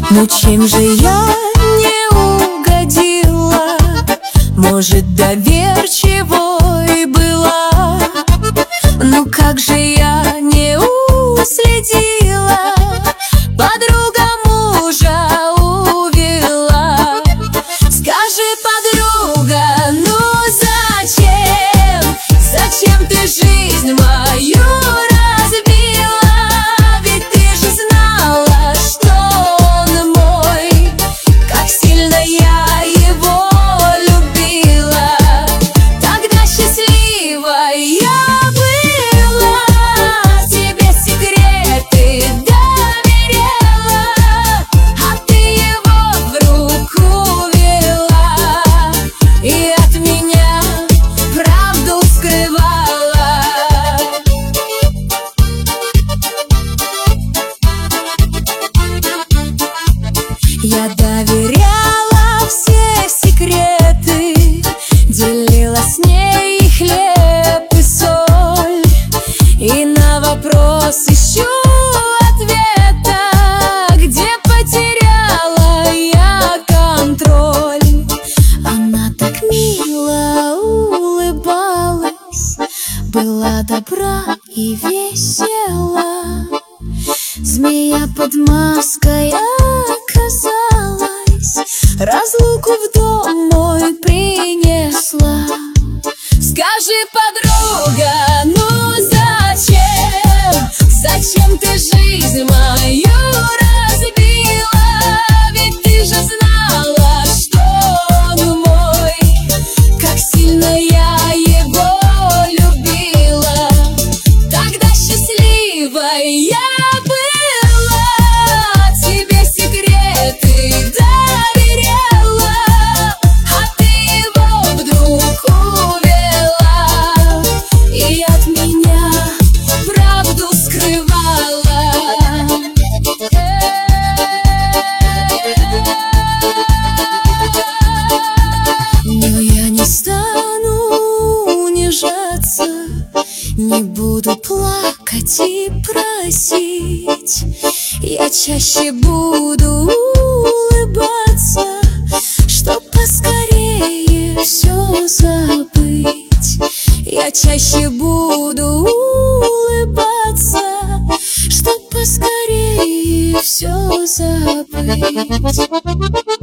Но чем же я не угодила? Может, доверчивой была? Ну как же я не уследила? Подруга мужа увела. Скажи, подруга, ну зачем? Зачем ты жизнь мою разбила? Ведь ты же знала, что он мой. Как сильно я его любила. Тогда счастливой я была. Тебе секреты доверяла, а ты его в руку вела и от меня правду скрывала. Я доверяла все секреты, делила с ней хлеб и соль, и на вопрос ищу ответа, где потеряла я контроль. Она так мило улыбалась, была добра и весела. Змея под маской оказалась, разлуку в дом мой принесла. Скажи, подруга, ну зачем? Зачем ты жизнь мою разбила? Ведь ты же знала, что он мой. Как сильно я его любила. Тогда счастливой я была. Тебе секреты доверяла, а ты его вдруг увела и от меня правду скрывала. Но я не стану унижаться, не буду плакать и просить. Я чаще буду улыбаться, чтоб поскорее все забыть. Я чаще буду улыбаться, чтоб поскорее все забыть.